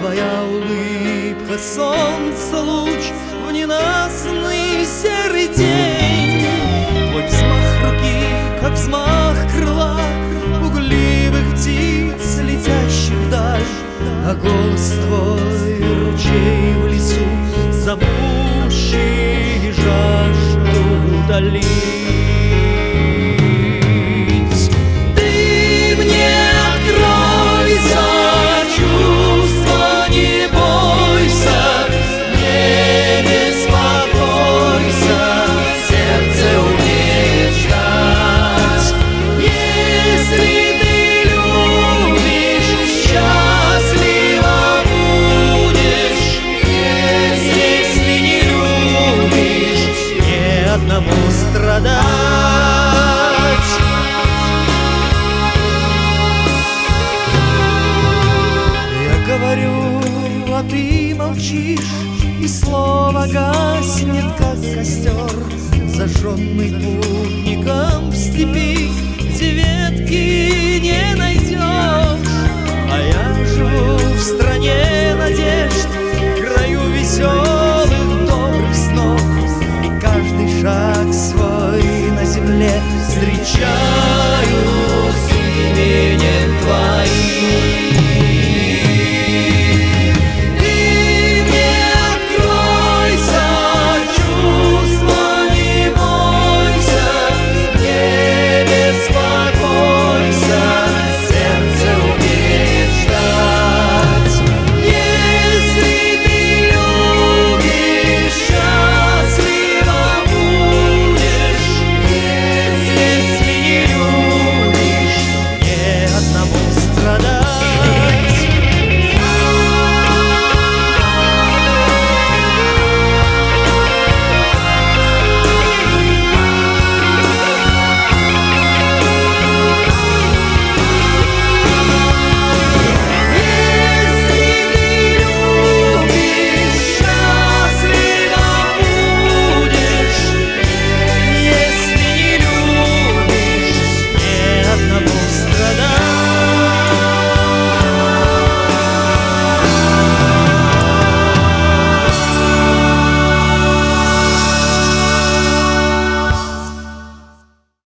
Твоя улыбка, солнце, луч в ненастный серый день. Твой взмах руки, как взмах крыла пугливых птиц, летящих вдаль. А голос твой — ручей в лесу, зовущий жажду утолить. Ты мне откройся, чувства, не бойся, не беспокойся, сердце умеет ждать. Если ты любишь, счастлива будешь. Если не любишь, не одному страдать. Я говорю, а ты молчишь, и слово гаснет, как костер, зажженный путником в степи.